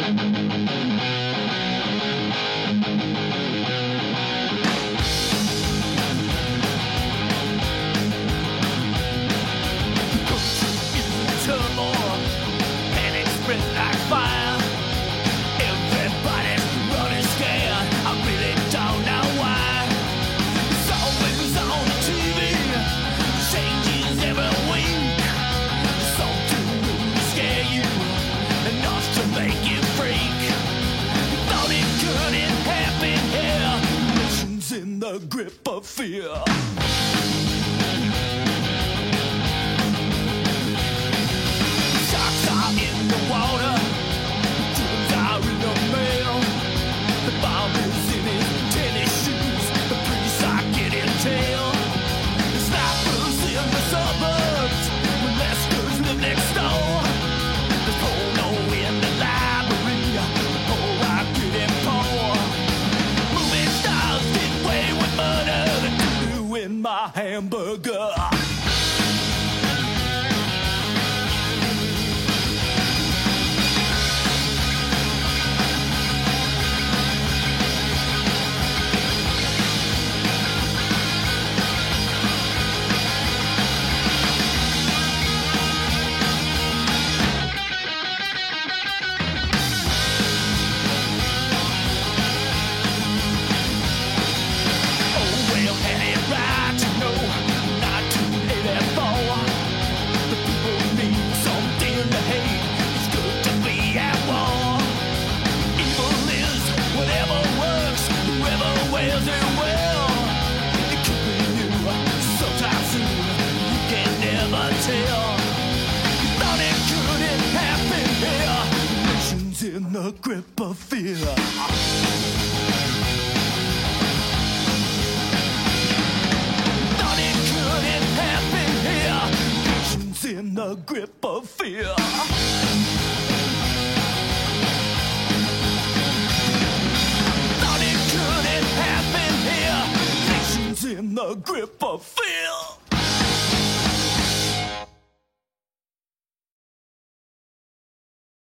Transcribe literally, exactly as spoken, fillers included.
The grip of fear. Sharks are in the water, dreams are in the mail. The bomb is in his tennis shoes, the priests are getting tail. The snipers in the suburbs, the maskers live next door. There's porno in the library, the poor are getting poor. Movie stars get way with murder, the doo-doo in my hamburger. In the grip of fear. Thought it couldn't happen here. Nations in the grip of fear. Thought it couldn't happen here. Nations in the grip of fear.